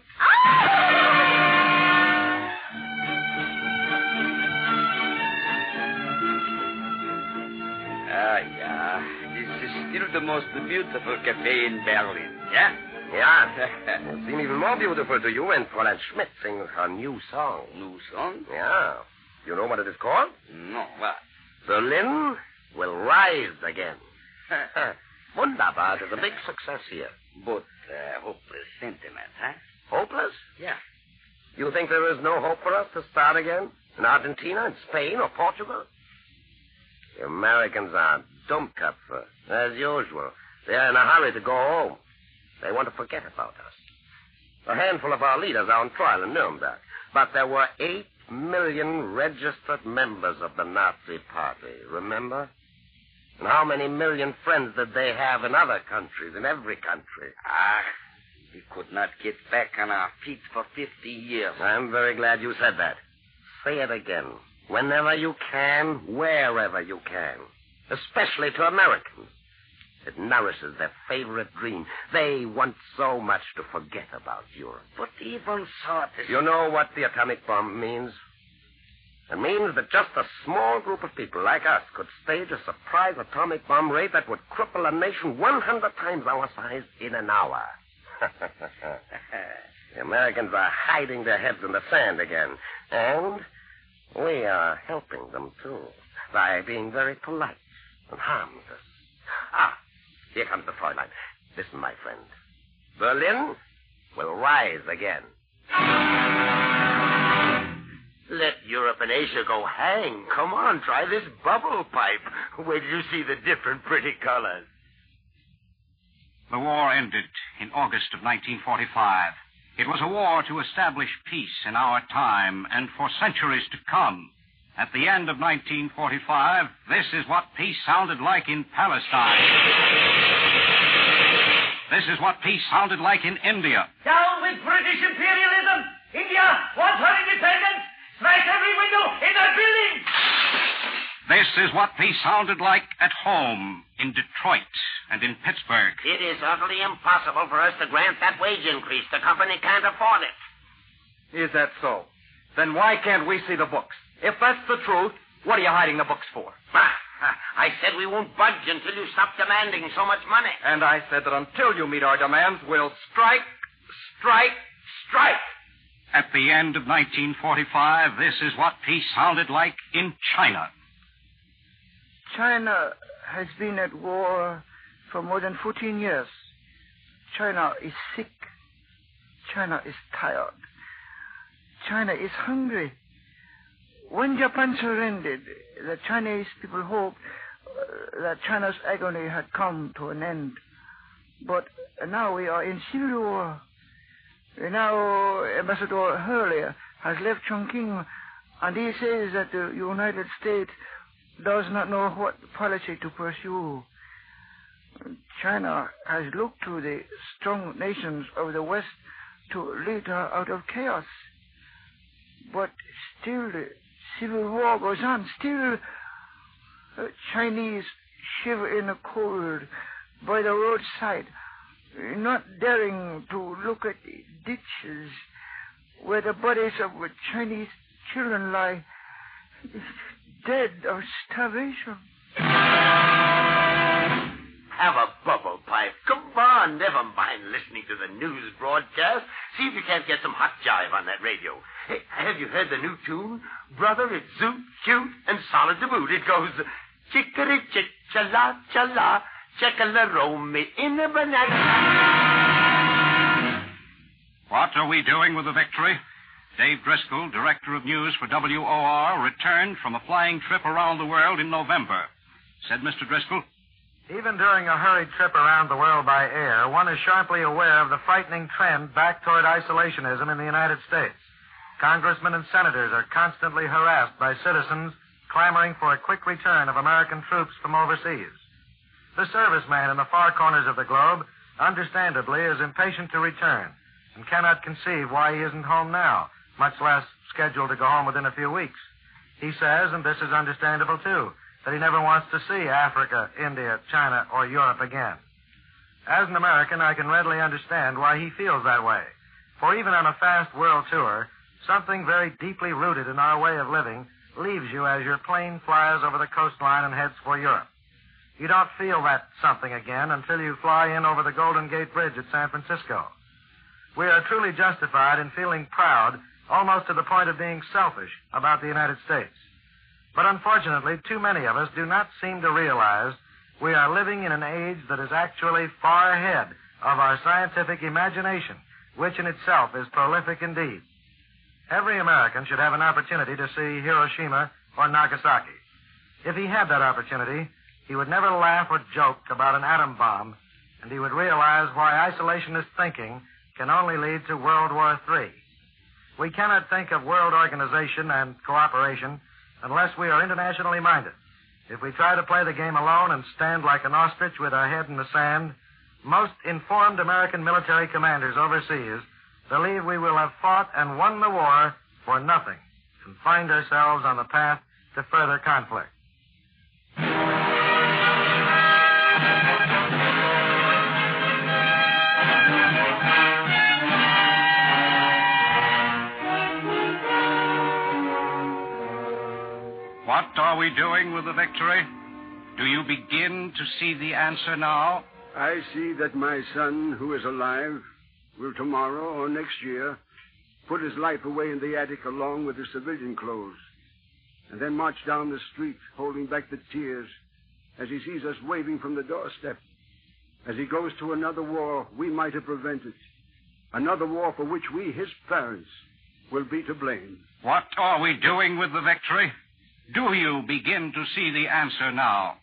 S6: Yeah. This is still the most beautiful cafe in Berlin, yeah?
S5: Yeah. It'll seem even more beautiful to you when Fräulein Schmidt sings her new song.
S6: New song?
S5: Yeah. You know what it is called?
S6: No, what?
S5: Berlin will rise again. Wunderbar. It is a big success here.
S6: But hopeless sentiment, huh?
S5: Hopeless?
S6: Yeah.
S5: You think there is no hope for us to start again? In Argentina, in Spain, or Portugal? The Americans are dumb cutthroats, as usual. They're in a hurry to go home. They want to forget about us. A handful of our leaders are on trial in Nuremberg. But there were 8 million registered members of the Nazi Party, remember? And how many million friends did they have in other countries, in every country?
S6: We could not get back on our feet for 50 years.
S5: I'm very glad you said that. Say it again. Whenever you can, wherever you can. Especially to Americans. It nourishes their favorite dream. They want so much to forget about Europe.
S6: But even so...
S5: You know what the atomic bomb means? It means that just a small group of people like us could stage a surprise atomic bomb raid that would cripple a nation 100 times our size in an hour. The Americans are hiding their heads in the sand again. And we are helping them, too, by being very polite and harmless. Here comes the Fräulein. Listen, my friend. Berlin will rise again.
S13: Let Europe and Asia go hang. Come on, try this bubble pipe. Wait till you see the different pretty colors.
S3: The war ended in August of 1945. It was a war to establish peace in our time and for centuries to come. At the end of 1945, this is what peace sounded like in Palestine. This is what peace sounded like in India.
S7: Down with British imperialism! India wants her independence! Smash every window in that building!
S3: This is what peace sounded like at home in Detroit and in Pittsburgh.
S21: It is utterly impossible for us to grant that wage increase. The company can't afford it.
S10: Is that so? Then why can't we see the books? If that's the truth, what are you hiding the books for?
S21: I said we won't budge until you stop demanding so much money.
S10: And I said that until you meet our demands, we'll strike, strike, strike.
S3: At the end of 1945, this is what peace sounded like in China.
S10: China has been at war for more than 14 years. China is sick. China is tired. China is hungry. When Japan surrendered, the Chinese people hoped that China's agony had come to an end. But now we are in civil war. Now Ambassador Hurley has left Chongqing, and he says that the United States does not know what policy to pursue. China has looked to the strong nations of the West to lead her out of chaos. But still the civil war goes on. Still, Chinese shiver in the cold by the roadside, not daring to look at the ditches where the bodies of Chinese children lie dead of starvation.
S13: Have a bubble pipe. Come on, never mind listening to the news broadcast. See if you can't get some hot jive on that radio. Hey, have you heard the new tune? Brother, it's zoot, cute, and solid to boot. It goes, chickary-chick, cha-la, cha-la, check-a-la-roll-me in a banana.
S3: What are we doing with the victory? Dave Driscoll, director of news for WOR, returned from a flying trip around the world in November. Said Mr. Driscoll,
S15: even during a hurried trip around the world by air, one is sharply aware of the frightening trend back toward isolationism in the United States. Congressmen and senators are constantly harassed by citizens clamoring for a quick return of American troops from overseas. The serviceman in the far corners of the globe, understandably, is impatient to return and cannot conceive why he isn't home now, much less scheduled to go home within a few weeks. He says, and this is understandable too, that he never wants to see Africa, India, China, or Europe again. As an American, I can readily understand why he feels that way. For even on a fast world tour, something very deeply rooted in our way of living leaves you as your plane flies over the coastline and heads for Europe. You don't feel that something again until you fly in over the Golden Gate Bridge at San Francisco. We are truly justified in feeling proud, almost to the point of being selfish, about the United States. But unfortunately, too many of us do not seem to realize we are living in an age that is actually far ahead of our scientific imagination, which in itself is prolific indeed. Every American should have an opportunity to see Hiroshima or Nagasaki. If he had that opportunity, he would never laugh or joke about an atom bomb, and he would realize why isolationist thinking can only lead to World War III. We cannot think of world organization and cooperation unless we are internationally minded. If we try to play the game alone and stand like an ostrich with our head in the sand, most informed American military commanders overseas believe we will have fought and won the war for nothing and find ourselves on the path to further conflict.
S3: what are we doing with the victory? Do you begin to see the answer now?
S4: I see that my son, who is alive, will tomorrow or next year put his life away in the attic along with his civilian clothes, and then march down the street holding back the tears as he sees us waving from the doorstep. As he goes to another war we might have prevented, another war for which we, his parents, will be to blame.
S3: What are we doing with the victory? Do you begin to see the answer now?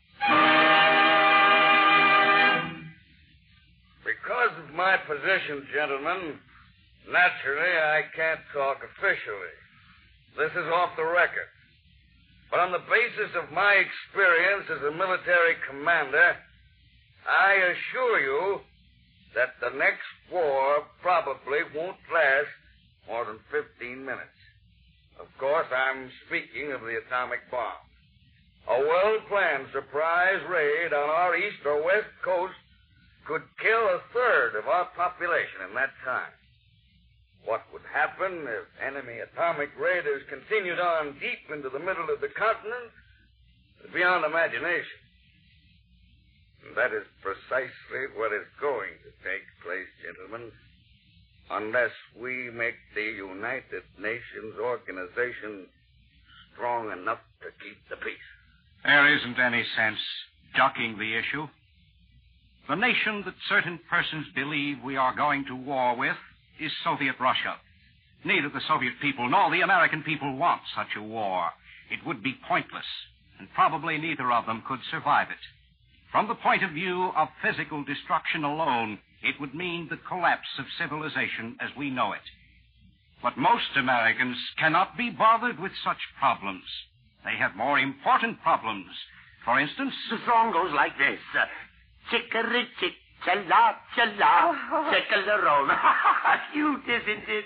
S7: Because of my position, gentlemen, naturally I can't talk officially. This is off the record. But on the basis of my experience as a military commander, I assure you that the next war probably won't last more than 15 minutes. Of course, I'm speaking of the atomic bomb. A well-planned surprise raid on our east or west coast could kill a third of our population in that time. What would happen if enemy atomic raiders continued on deep into the middle of the continent is beyond imagination. And that is precisely what is going to take place, gentlemen, unless we make the United Nations organization strong enough to keep the peace.
S3: There isn't any sense ducking the issue. The nation that certain persons believe we are going to war with is Soviet Russia. Neither the Soviet people nor the American people want such a war. It would be pointless, and probably neither of them could survive it. From the point of view of physical destruction alone, it would mean the collapse of civilization as we know it. But most Americans cannot be bothered with such problems. They have more important problems. For instance...
S13: The song goes like this. Chickary-chick, cha-la, cha-la, check-a-la-roll. Cute, isn't it?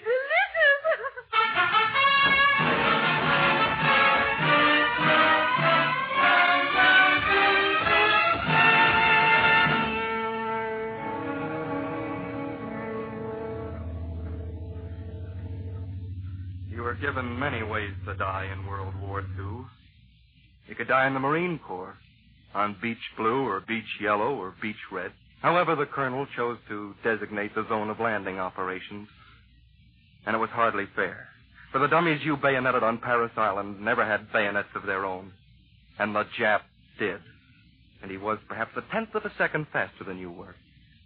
S11: You were given many ways to die in World War II. You could die in the Marine Corps, on beach blue or beach yellow or beach red, however the colonel chose to designate the zone of landing operations. And it was hardly fair, for the dummies you bayoneted on Paris Island never had bayonets of their own. And the Jap did. And he was perhaps a tenth of a second faster than you were.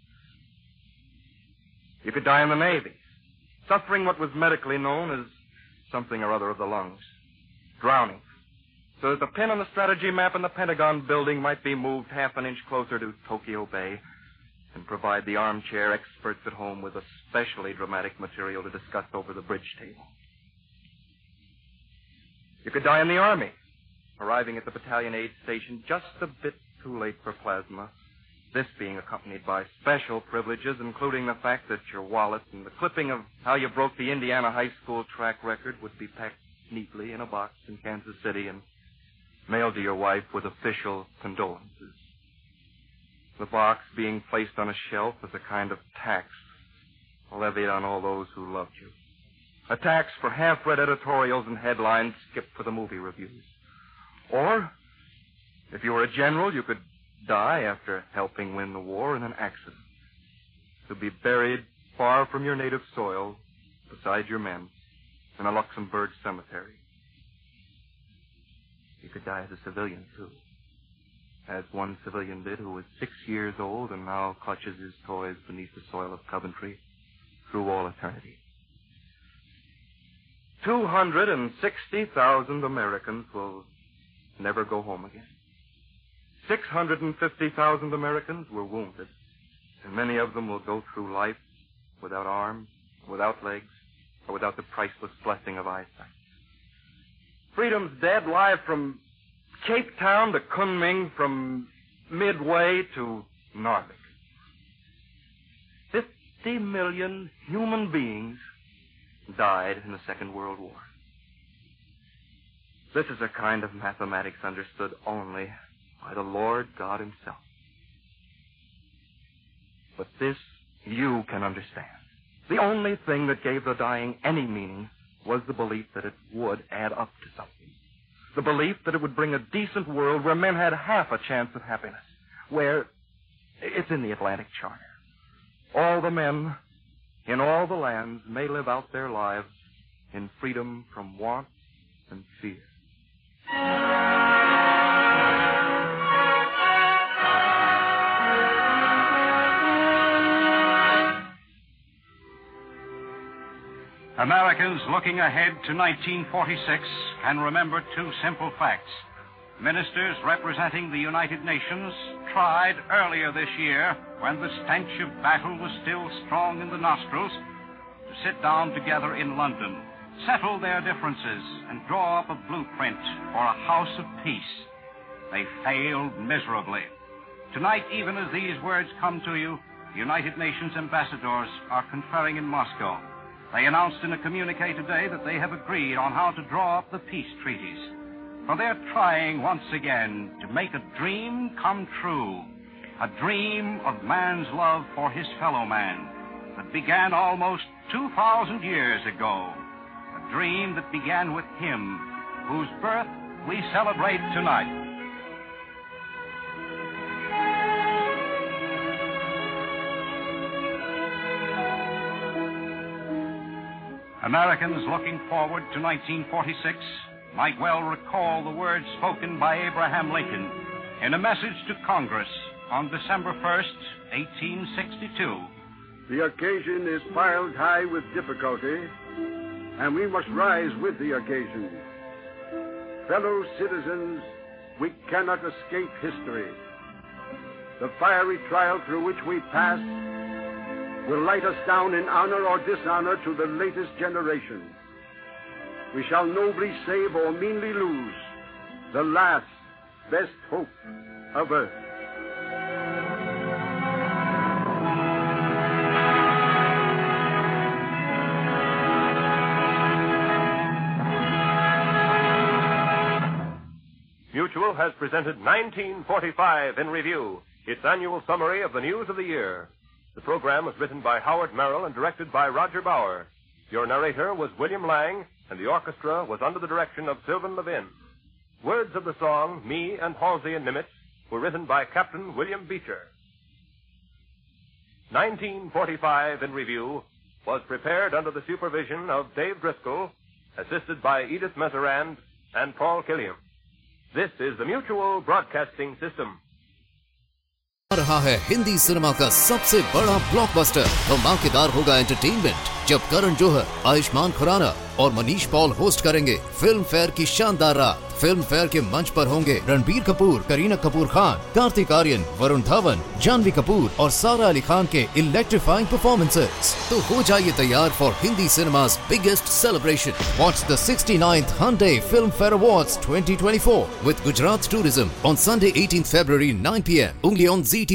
S11: You could die in the Navy, suffering what was medically known as something or other of the lungs. Drowning. So that the pin on the strategy map in the Pentagon building might be moved half an inch closer to Tokyo Bay and provide the armchair experts at home with especially dramatic material to discuss over the bridge table. You could die in the Army, arriving at the battalion aid station just a bit too late for plasma, this being accompanied by special privileges, including the fact that your wallet and the clipping of how you broke the Indiana high school track record would be packed neatly in a box in Kansas City and mailed to your wife with official condolences. The box being placed on a shelf as a kind of tax levied on all those who loved you. A tax for half-read editorials and headlines skipped for the movie reviews. Or, if you were a general, you could die after helping win the war in an accident. To be buried far from your native soil, beside your men, in a Luxembourg cemetery. You could die as a civilian, too. As one civilian did who was 6 years old and now clutches his toys beneath the soil of Coventry through all eternity. 260,000 Americans will never go home again. 650,000 Americans were wounded, and many of them will go through life without arms, without legs, or without the priceless blessing of eyesight. Freedom's dead, live from Cape Town to Kunming, from Midway to Narvik. 50 million human beings died in the Second World War. This is a kind of mathematics understood only by the Lord God himself. But this you can understand. The only thing that gave the dying any meaning was the belief that it would add up to something. The belief that it would bring a decent world where men had half a chance of happiness. Where it's in the Atlantic Charter. All the men in all the lands may live out their lives in freedom from want and fear.
S3: Americans looking ahead to 1946 can remember two simple facts. Ministers representing the United Nations tried earlier this year, when the stench of battle was still strong in the nostrils, to sit down together in London, settle their differences, and draw up a blueprint for a house of peace. They failed miserably. Tonight, even as these words come to you, the United Nations ambassadors are conferring in Moscow. They announced in a communique today that they have agreed on how to draw up the peace treaties. For they're trying once again to make a dream come true. A dream of man's love for his fellow man that began almost 2,000 years ago. A dream that began with him whose birth we celebrate tonight. Americans looking forward to 1946 might well recall the words spoken by Abraham Lincoln in a message to Congress on December 1st, 1862.
S4: The occasion is piled high with difficulty, and we must rise with the occasion. Fellow citizens, we cannot escape history. The fiery trial through which we pass will light us down in honor or dishonor to the latest generation. We shall nobly save or meanly lose the last best hope of earth.
S2: Mutual has presented 1945 in review, its annual summary of the news of the year. The program was written by Howard Merrill and directed by Roger Bauer. Your narrator was William Lang, and the orchestra was under the direction of Sylvan Levin. Words of the song, Me and Halsey and Nimitz, were written by Captain William Beecher. 1945 in Review was prepared under the supervision of Dave Driscoll, assisted by Edith Meserand and Paul Killiam. This is the Mutual Broadcasting System.
S9: आ रहा है Hindi cinema का सबसे बड़ा blockbuster. धमाकेदार होगा entertainment जब करण जौहर, आयुष्मान खुराना और मनीष पॉल होस्ट करेंगे फिल्म फेयर की शानदार रात। फिल्म फेयर के मंच पर होंगे रणबीर कपूर, करीना कपूर खान, कार्तिक आर्यन, वरुण धवन, जानवी कपूर और सारा अली खान के इलेक्ट्रीफाइंग परफॉर्मेंसेस। तो हो जाइए तैयार for Hindi cinema's biggest celebration. Watch the 69th Hyundai Film Fair Awards 2024 with Gujarat Tourism on Sunday 18th February 9 p.m. only on ZT.